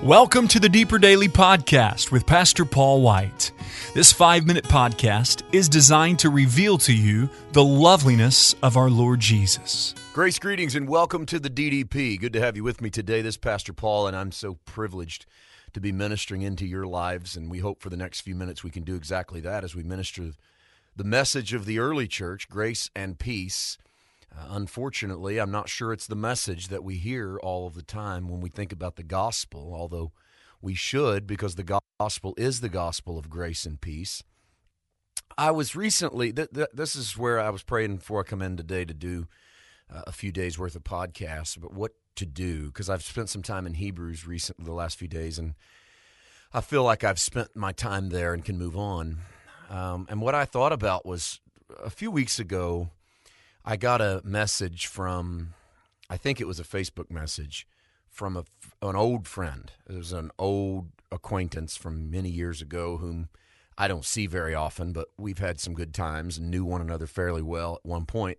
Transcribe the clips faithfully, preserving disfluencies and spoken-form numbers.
Welcome to the Deeper Daily Podcast with Pastor Paul White. This five-minute podcast is designed to reveal to you the loveliness of our Lord Jesus. Grace, greetings, and welcome to the D D P. Good to have you with me today. This is Pastor Paul, and I'm so privileged to be ministering into your lives, and we hope for the next few minutes we can do exactly that as we minister the message of the early church, grace and peace. Uh, unfortunately, I'm not sure it's the message that we hear all of the time when we think about the gospel, although we should, because the gospel is the gospel of grace and peace. I was recently, th- th- this is where I was praying before I come in today to do uh, a few days worth of podcasts, but what to do, because I've spent some time in Hebrews recently the last few days, and I feel like I've spent my time there and can move on. Um, and what I thought about was a few weeks ago, I got a message from, I think it was a Facebook message, from a, an old friend. It was an old acquaintance from many years ago whom I don't see very often, but we've had some good times and knew one another fairly well at one point.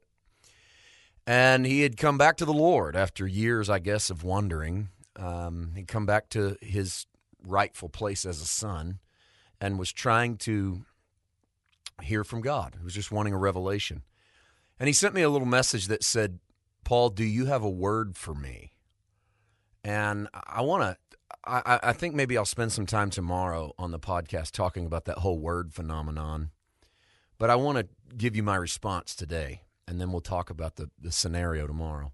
And he had come back to the Lord after years, I guess, of wandering. Um, he'd come back to his rightful place as a son and was trying to hear from God. He was just wanting a revelation. And he sent me a little message that said, Paul, do you have a word for me? And I want to, I, I think maybe I'll spend some time tomorrow on the podcast talking about that whole word phenomenon. But I want to give you my response today, and then we'll talk about the, the scenario tomorrow.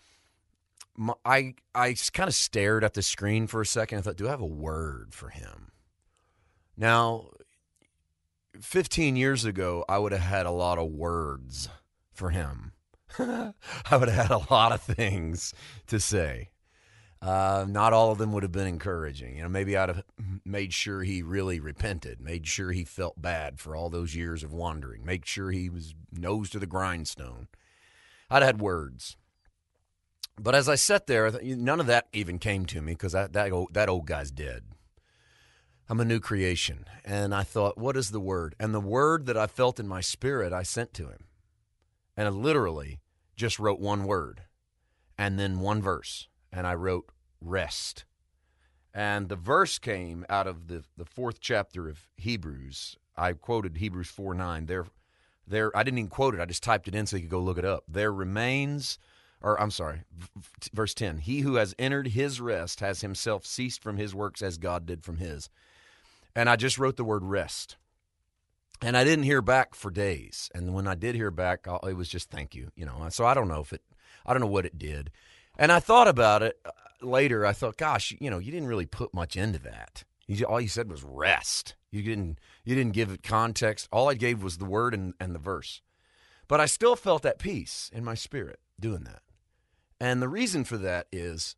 My, I, I kind of stared at the screen for a second. I thought, do I have a word for him? Now, fifteen years ago, I would have had a lot of words for him. I would have had a lot of things to say. Uh, not all of them would have been encouraging. You know, maybe I'd have made sure he really repented, made sure he felt bad for all those years of wandering, made sure he was nose to the grindstone. I'd have had words. But as I sat there, none of that even came to me because that, that, old, that old guy's dead. I'm a new creation. And I thought, what is the word? And the word that I felt in my spirit, I sent to him. And I literally just wrote one word and then one verse. And I wrote rest. And the verse came out of the, the fourth chapter of Hebrews. I quoted Hebrews four nine. There, there, I didn't even quote it. I just typed it in so you could go look it up. There remains, or I'm sorry, verse ten. He who has entered his rest has himself ceased from his works as God did from his. And I just wrote the word rest. And I didn't hear back for days. And when I did hear back, it was just thank you. You know, so I don't know if it, I don't know what it did. And I thought about it later. I thought, gosh, you know, you didn't really put much into that. You, all you said was rest. You didn't, you didn't give it context. All I gave was the word and, and the verse. But I still felt that peace in my spirit doing that. And the reason for that is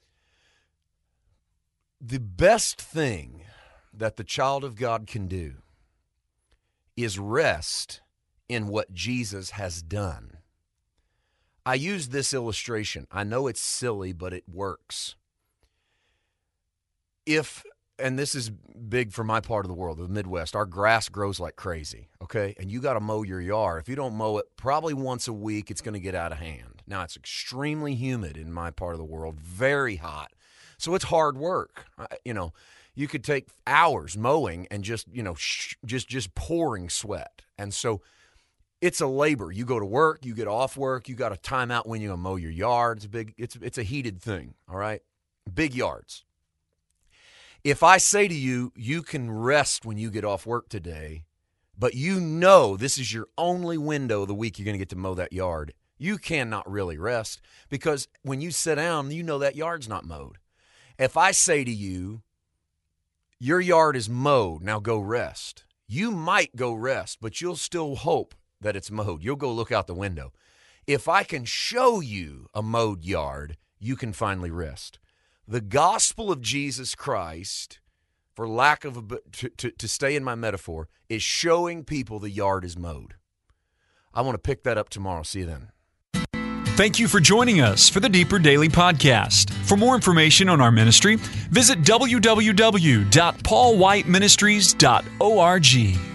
the best thing that the child of God can do is rest in what Jesus has done. I use this illustration. I know it's silly, but it works. If, and this is big for my part of the world, the Midwest, our grass grows like crazy, okay? And you got to mow your yard. If you don't mow it probably once a week, it's going to get out of hand. Now, it's extremely humid in my part of the world, very hot. So it's hard work, you know. You could take hours mowing and just, you know, sh- just just pouring sweat. And so it's a labor. You go to work, you get off work, you got a time out when you mow your yard. It's a big, it's it's a heated thing, all right? Big yards. If I say to you, you can rest when you get off work today, but you know this is your only window of the week you're going to get to mow that yard, you cannot really rest because when you sit down, you know that yard's not mowed. If I say to you, your yard is mowed, now go rest. You might go rest, but you'll still hope that it's mowed. You'll go look out the window. If I can show you a mowed yard, you can finally rest. The gospel of Jesus Christ, for lack of a, to, to, to stay in my metaphor, is showing people the yard is mowed. I want to pick that up tomorrow. See you then. Thank you for joining us for the Deeper Daily Podcast. For more information on our ministry, visit w w w dot paul white ministries dot org.